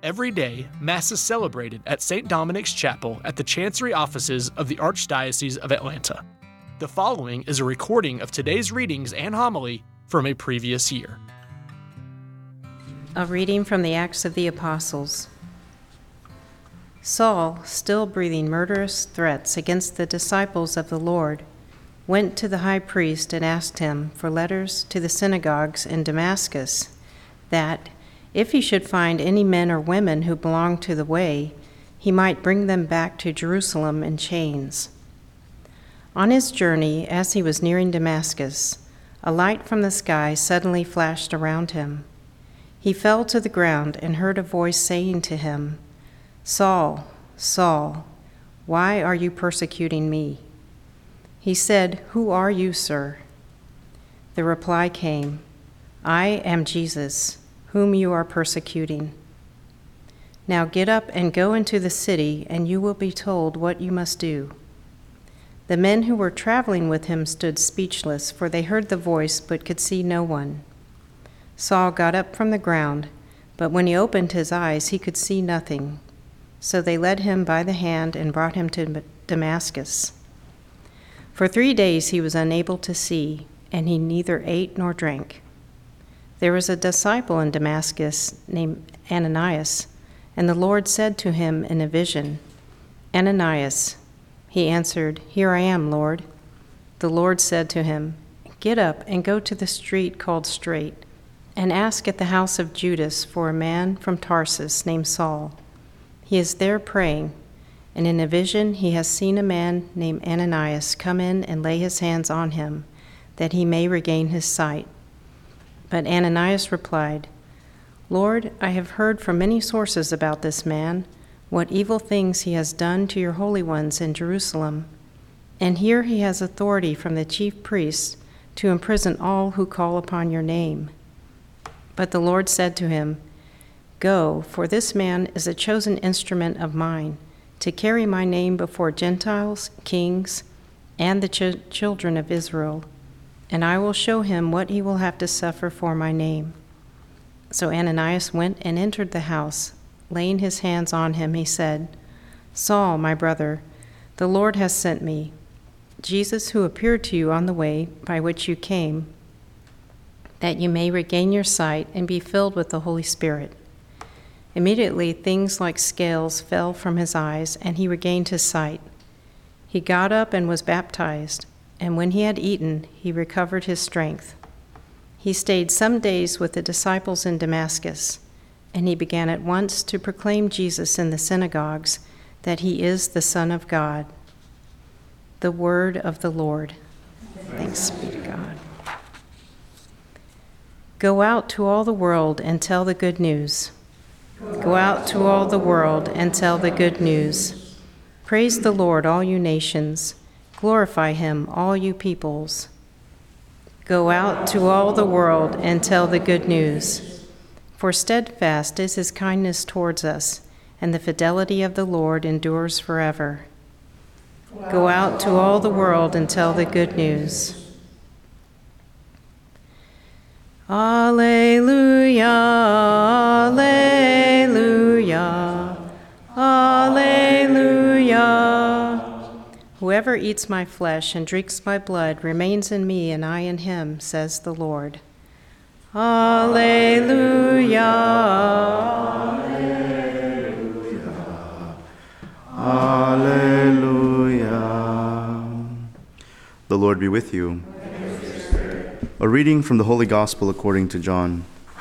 Every day, Mass is celebrated at St. Dominic's Chapel at the Chancery Offices of the Archdiocese of Atlanta. The following is a recording of today's readings and homily from a previous year. A reading from the Acts of the Apostles. Saul, still breathing murderous threats against the disciples of the Lord, went to the high priest and asked him for letters to the synagogues in Damascus, that, if he should find any men or women who belonged to the way, he might bring them back to Jerusalem in chains. On his journey, as he was nearing Damascus, a light from the sky suddenly flashed around him. He fell to the ground and heard a voice saying to him, "Saul, Saul, why are you persecuting me?" He said, "Who are you, sir?" The reply came, "I am Jesus, whom you are persecuting. Now get up and go into the city, and you will be told what you must do." The men who were traveling with him stood speechless, for they heard the voice but could see no one. Saul got up from the ground, but when he opened his eyes, he could see nothing. So they led him by the hand and brought him to Damascus. For 3 days he was unable to see, and he neither ate nor drank. There was a disciple in Damascus named Ananias, and the Lord said to him in a vision, "Ananias." He answered, "Here I am, Lord." The Lord said to him, "Get up and go to the street called Straight, and ask at the house of Judas for a man from Tarsus named Saul. He is there praying, and in a vision he has seen a man named Ananias come in and lay his hands on him, that he may regain his sight." But Ananias replied, "Lord, I have heard from many sources about this man, what evil things he has done to your holy ones in Jerusalem. And here he has authority from the chief priests to imprison all who call upon your name." But the Lord said to him, "Go, for this man is a chosen instrument of mine, to carry my name before Gentiles, kings, and the children of Israel, and I will show him what he will have to suffer for my name." So Ananias went and entered the house. Laying his hands on him, he said, "Saul, my brother, the Lord has sent me, Jesus, who appeared to you on the way by which you came, that you may regain your sight and be filled with the Holy Spirit." Immediately things like scales fell from his eyes, and he regained his sight. He got up and was baptized, and when he had eaten, he recovered his strength. He stayed some days with the disciples in Damascus, and he began at once to proclaim Jesus in the synagogues, that he is the Son of God. The word of the Lord. Thanks be to God. Go out to all the world and tell the good news. Go out to all the world and tell the good news. Praise the Lord, all you nations. Glorify him, all you peoples. Go out to all the world and tell the good news. For steadfast is his kindness towards us, and the fidelity of the Lord endures forever. Go out to all the world and tell the good news. Alleluia, alleluia, alleluia. Whoever eats my flesh and drinks my blood remains in me, and I in him, says the Lord. Alleluia, alleluia, alleluia. The Lord be with you. A reading from the Holy Gospel according to John.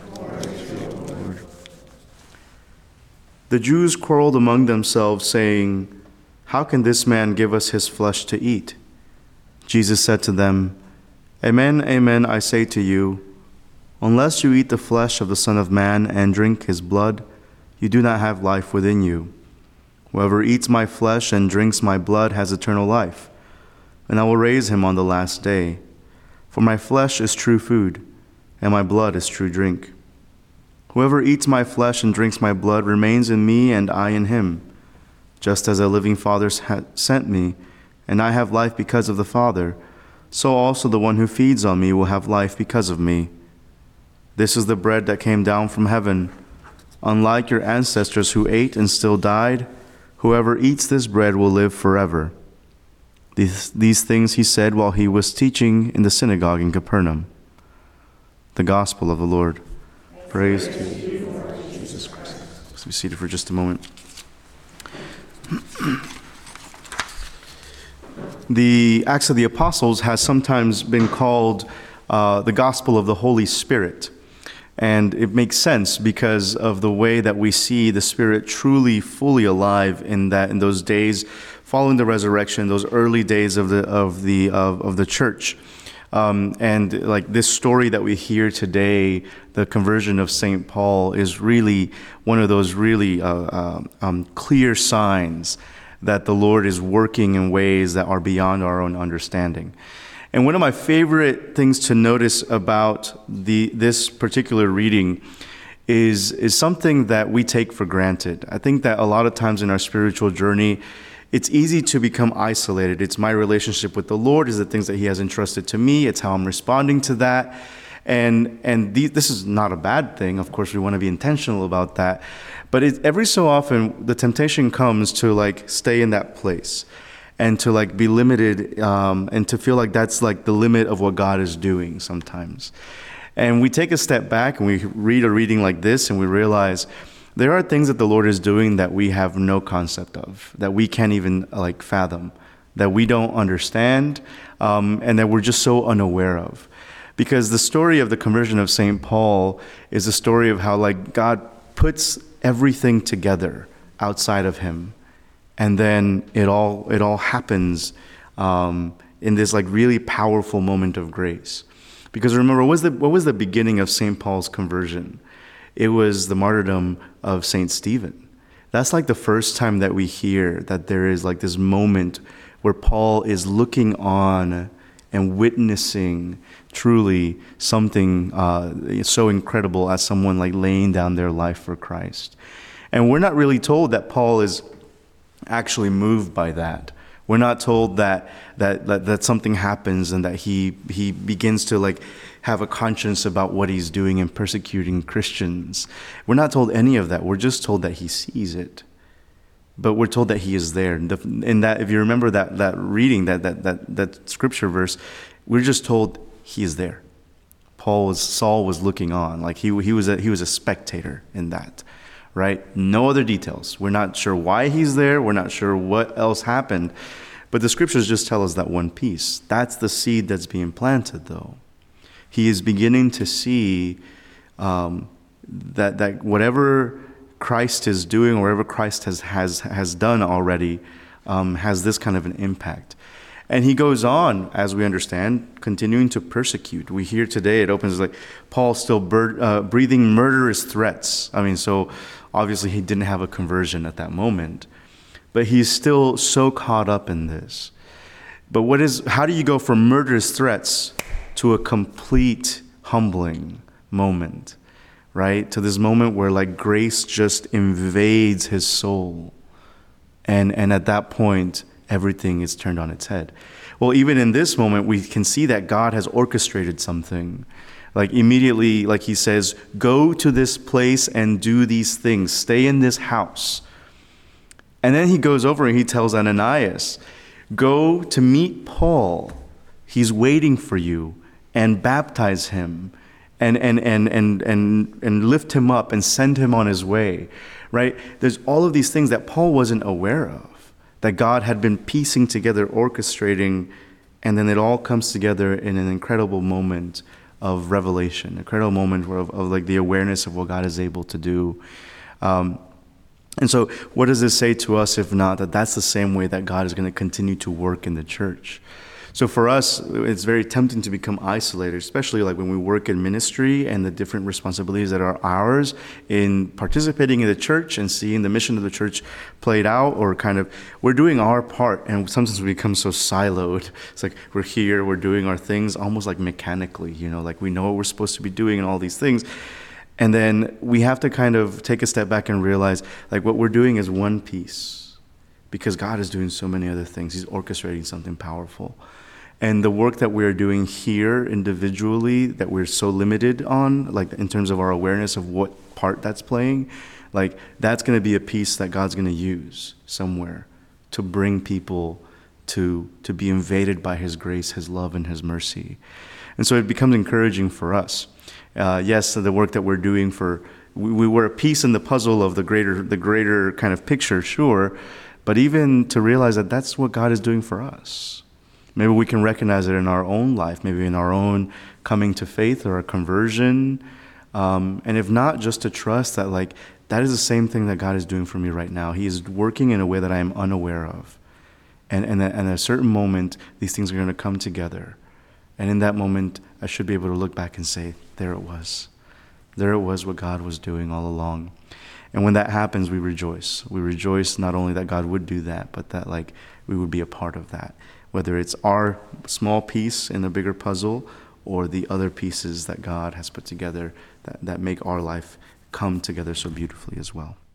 The Jews quarreled among themselves, saying, "How can this man give us his flesh to eat?" Jesus said to them, "Amen, amen, I say to you, unless you eat the flesh of the Son of Man and drink his blood, you do not have life within you. Whoever eats my flesh and drinks my blood has eternal life, and I will raise him on the last day. For my flesh is true food, and my blood is true drink. Whoever eats my flesh and drinks my blood remains in me, and I in him. Just as a living Father sent me, and I have life because of the Father, so also the one who feeds on me will have life because of me. This is the bread that came down from heaven. unlike your ancestors who ate and still died. Whoever eats this bread will live forever." These things he said while he was teaching in the synagogue in Capernaum. The Gospel of the Lord. Praise to you, Lord Jesus Christ. Let's be seated for just a moment. The Acts of the Apostles has sometimes been called the Gospel of the Holy Spirit. And it makes sense because of the way that we see the Spirit truly, fully alive in those days following the resurrection, those early days of the church. And like this story that we hear today, the conversion of St. Paul, is really one of those really clear signs that the Lord is working in ways that are beyond our own understanding. And one of my favorite things to notice about this particular reading is something that we take for granted. I think that a lot of times in our spiritual journey, it's easy to become isolated. It's my relationship with the Lord, is the things that He has entrusted to me. It's how I'm responding to that. And this is not a bad thing. Of course, we want to be intentional about that. But every so often, the temptation comes to like stay in that place and to like be limited and to feel like that's like the limit of what God is doing sometimes. And we take a step back and we read a reading like this and we realize there are things that the Lord is doing that we have no concept of, that we can't even like fathom, that we don't understand, and that we're just so unaware of. Because the story of the conversion of St. Paul is a story of how like God puts everything together outside of him. And then it all happens in this like really powerful moment of grace. Because remember, what was the beginning of St. Paul's conversion? It was the martyrdom of St. Stephen. That's like the first time that we hear that there is like this moment where Paul is looking on and witnessing truly something so incredible as someone like laying down their life for Christ. And we're not really told that Paul is actually moved by that. We're not told that something happens and that he begins to like have a conscience about what he's doing and persecuting Christians. We're not told any of that. We're just told that he sees it. But we're told that he is there. And that, if you remember that reading, that scripture verse, we're just told he is there. Saul was looking on, like he was a spectator in that, right? No other details. We're not sure why he's there. We're not sure what else happened. But the scriptures just tell us that one piece. That's the seed that's being planted, though. He is beginning to see that whatever Christ is doing, or whatever Christ has done already, has this kind of an impact. And he goes on, as we understand, continuing to persecute. We hear today, it opens like Paul still breathing murderous threats. I mean, so obviously he didn't have a conversion at that moment, but he's still so caught up in this. But how do you go from murderous threats to a complete humbling moment, right? To this moment where like grace just invades his soul. And at that point, everything is turned on its head. Well, even in this moment, we can see that God has orchestrated something. Like immediately, like he says, go to this place and do these things. Stay in this house. And then he goes over and he tells Ananias, go to meet Paul. He's waiting for you, and baptize him and lift him up and send him on his way, right? There's all of these things that Paul wasn't aware of, that God had been piecing together, orchestrating, and then it all comes together in an incredible moment of revelation, incredible moment of like the awareness of what God is able to do. And so what does this say to us, if not that that's the same way that God is going to continue to work in the church? So for us, it's very tempting to become isolated, especially like when we work in ministry and the different responsibilities that are ours in participating in the church and seeing the mission of the church played out, or kind of we're doing our part, and sometimes we become so siloed. It's like we're here, we're doing our things almost like mechanically, like we know what we're supposed to be doing and all these things. And then we have to kind of take a step back and realize like what we're doing is one piece, because God is doing so many other things. He's orchestrating something powerful. And the work that we're doing here individually, that we're so limited on, like in terms of our awareness of what part that's playing, like that's going to be a piece that God's going to use somewhere to bring people to be invaded by his grace, his love, and his mercy. And so it becomes encouraging for us. Yes, the work that we're doing we were a piece in the puzzle of the greater kind of picture, sure, but even to realize that that's what God is doing for us. Maybe we can recognize it in our own life, maybe in our own coming to faith or a conversion. And if not, just to trust that like that is the same thing that God is doing for me right now. He is working in a way that I am unaware of. And at a certain moment, these things are going to come together. And in that moment, I should be able to look back and say, there it was. There it was what God was doing all along. And when that happens, we rejoice. We rejoice not only that God would do that, but that like we would be a part of that. Whether it's our small piece in a bigger puzzle or the other pieces that God has put together that make our life come together so beautifully as well.